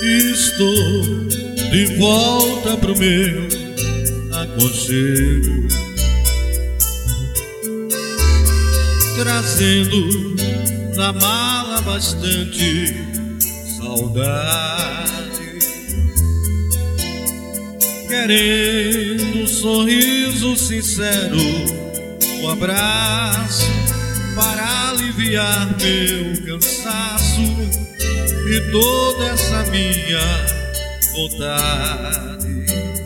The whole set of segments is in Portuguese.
Estou de volta pro meu aconchego, trazendo na mala bastante saudade, querendo um sorriso sincero, um abraço para aliviar meu cansaço e toda essa minha vontade.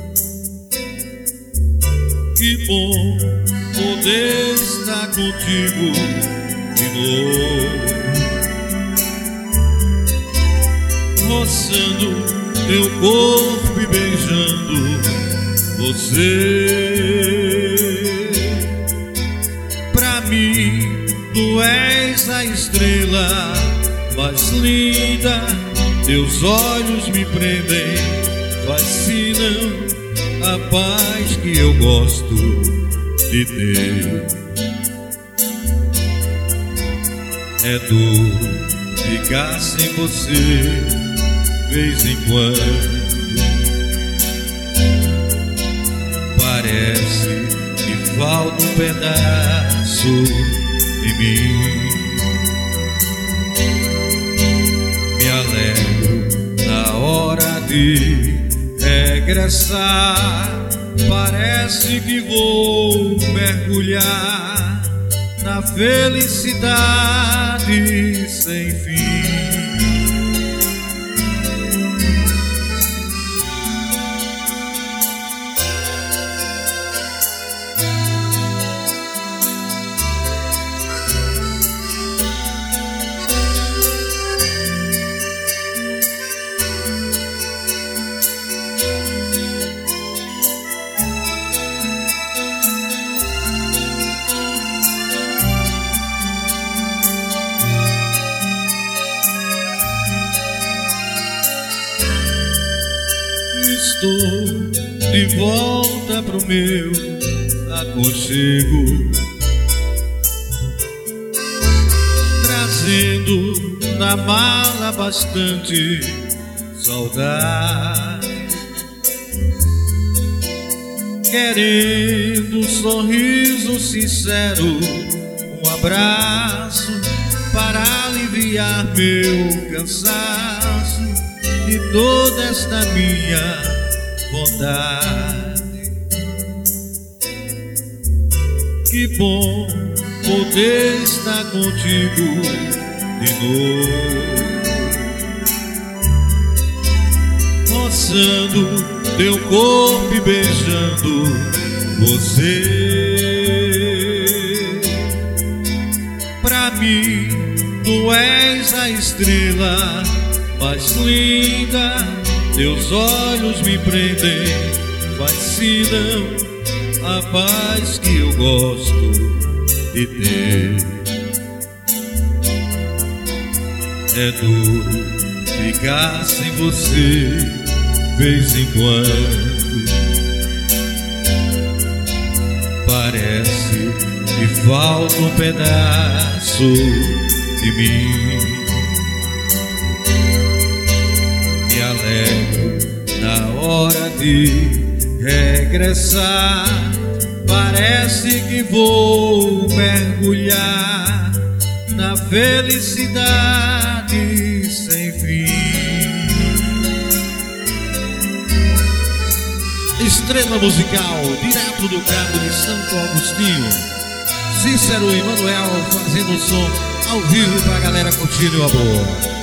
Que bom poder estar contigo de novo, roçando teu corpo e beijando você. Pra mim tu és a estrela mais linda, teus olhos me prendem, fascinam a paz que eu gosto de ter. É duro ficar sem você, vez em quando. Parece que falta um pedaço de mim. Me alegro na hora de regressar. Parece que vou mergulhar na felicidade sem fim. Estou de volta pro meu aconchego, trazendo na mala bastante saudade, querendo um sorriso sincero, um abraço para aliviar meu cansaço e toda esta minha vontade. Que bom poder estar contigo de novo, roçando teu corpo e beijando você. Pra mim tu és a estrela mais linda, teus olhos me prendem, fascinam a paz que eu gosto de ter. É duro ficar sem você, vez em quando. Parece que falta um pedaço de mim. Me alegro na hora de regressar. Parece que vou mergulhar na felicidade sem fim. Estrela musical, direto do Cabo de Santo Agostinho, Cícero e Manuel fazendo som ao vivo pra galera curtir o amor.